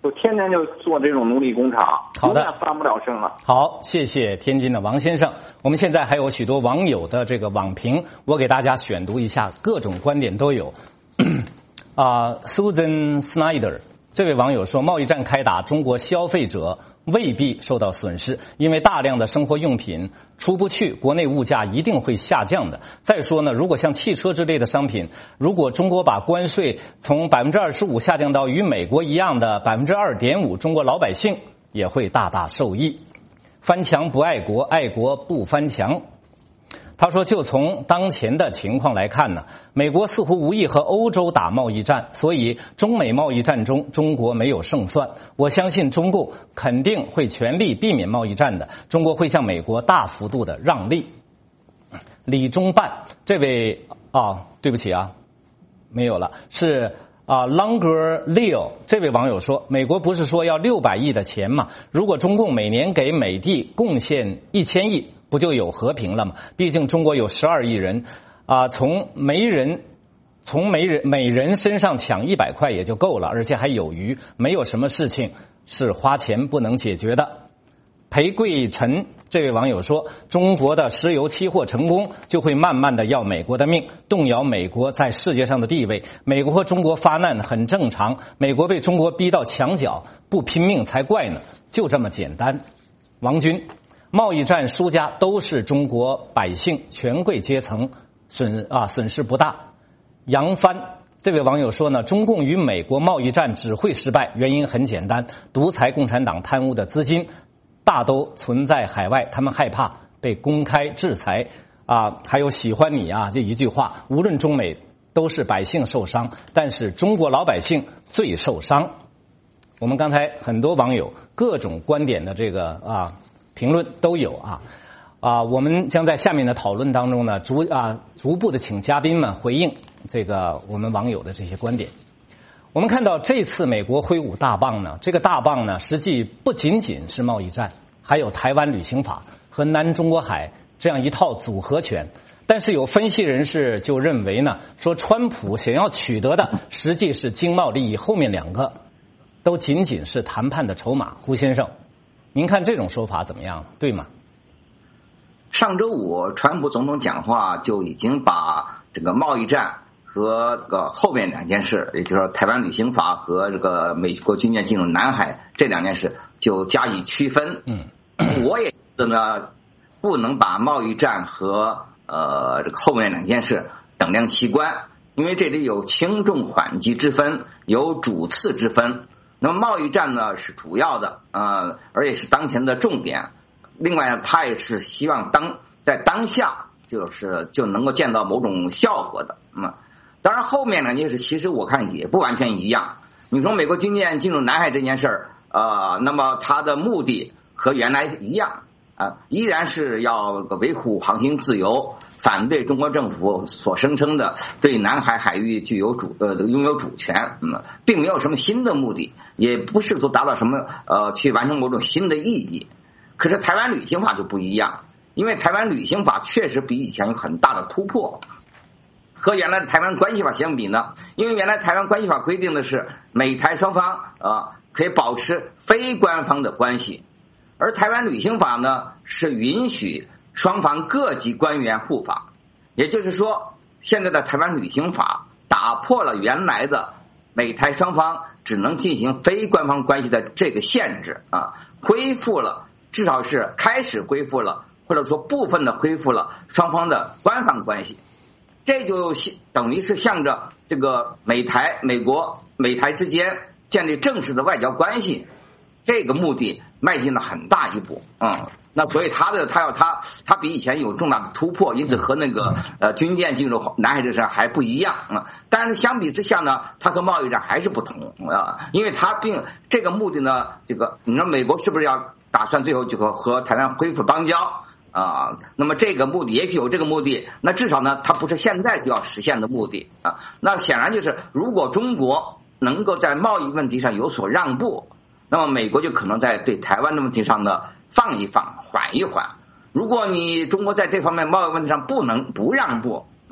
就天天就做这种奴隶工厂， 好的， 永远翻不了身了。 好，谢谢天津的王先生。我们现在还有许多网友的这个网评，我给大家选读一下，各种观点都有。啊、uh, ，Susan Snyder 这位网友说，贸易战开打，中国消费者未必受到损失，因为大量的生活用品出不去，国内物价一定会下降的。再说呢，如果像汽车之类的商品，如果中国把关税从百分之二十五下降到与美国一样的百分之二点五，中国老百姓也会大大受益。翻墙不爱国，爱国不翻墙。他说，就从当前的情况来看呢，美国似乎无意和欧洲打贸易战，所以中美贸易战中中国没有胜算。我相信中共肯定会全力避免贸易战的，中国会向美国大幅度的让利。李中办这位啊，对不起啊，没有了，是啊 ，Longer Leo 这位网友说，美国不是说要六百亿的钱吗？如果中共每年给美帝贡献一千亿。不就有和平了吗？毕竟中国有十二亿人，啊、呃，从每人从每人每人身上抢一百块也就够了，而且还有余，没有什么事情是花钱不能解决的。裴贵臣这位网友说，中国的石油期货成功，就会慢慢的要美国的命，动摇美国在世界上的地位。美国和中国发难很正常，美国被中国逼到墙角，不拼命才怪呢，就这么简单。王军。贸易战输家都是中国百姓，权贵阶层损啊损失不大。杨帆这位网友说呢，中共与美国贸易战只会失败，原因很简单，独裁共产党贪污的资金大都存在海外，他们害怕被公开制裁啊。还有喜欢你啊这一句话，无论中美都是百姓受伤，但是中国老百姓最受伤。我们刚才很多网友各种观点的这个啊。评论都有啊啊！我们将在下面的讨论当中呢，逐啊逐步的请嘉宾们回应这个我们网友的这些观点。我们看到这次美国挥舞大棒呢，这个大棒呢，实际不仅仅是贸易战，还有台湾旅行法和南中国海这样一套组合拳。但是有分析人士就认为呢，说川普想要取得的实际是经贸利益，后面两个都仅仅是谈判的筹码。胡先生。您看这种说法怎么样？对吗？ 上周五，川普总统讲话就已经把这个贸易战和这个后面两件事，也就是说台湾旅行法和这个美国军舰进入南海这两件事就加以区分。 嗯， 我也觉得呢，不能把贸易战和呃这个后面两件事等量齐观，因为这里有轻重缓急之分，有主次之分。那么贸易战呢是主要的，呃，而且是当前的重点。另外呢，他也是希望当在当下就是就能够见到某种效果的。嗯，当然后面呢，就是其实我看也不完全一样。你说美国军舰进入南海这件事儿，呃，那么它的目的和原来一样啊、呃，依然是要维护航行自由，反对中国政府所声称的对南海海域具有主呃拥有主权，嗯，并没有什么新的目的，也不试图达到什么呃去完成某种新的意义。可是台湾旅行法就不一样，因为台湾旅行法确实比以前有很大的突破。和原来的台湾关系法相比呢，因为原来台湾关系法规定的是美台双方啊、呃、可以保持非官方的关系，而台湾旅行法呢是允许双方各级官员互访，也就是说，现在的台湾旅行法打破了原来的美台双方只能进行非官方关系的这个限制啊，恢复了，至少是开始恢复了，或者说部分的恢复了双方的官方关系。这就等于是向着这个美台、美国、美台之间建立正式的外交关系这个目的迈进了很大一步，嗯。那所以他的他要他他比以前有重大的突破，因此和那个呃军舰进入南海这事还不一样啊。但是相比之下呢，它和贸易战还是不同啊，因为它并这个目的呢，这个你说美国是不是要打算最后就和和台湾恢复邦交啊？那么这个目的也许有这个目的，那至少呢，它不是现在就要实现的目的啊。那显然就是如果中国能够在贸易问题上有所让步，那么美国就可能在对台湾的问题上呢放一放，缓一缓。如果你中国在这方面贸易问题上不能不让步，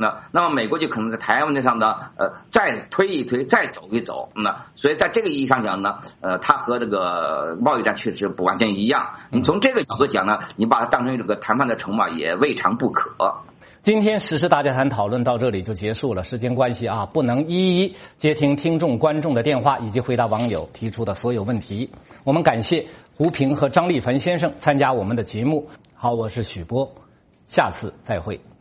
那那么美国就可能在台湾上呢，呃，再推一推，再走一走。那所以在这个意义上讲呢，呃，它和这个贸易战确实不完全一样。你从这个角度讲呢，你把它当成这个谈判的筹码也未尝不可。 今天时事大家谈讨论到这里就结束了，时间关系啊，不能一一接听听众观众的电话以及回答网友提出的所有问题。我们感谢胡平和张立凡先生参加我们的节目。好，我是许波，下次再会。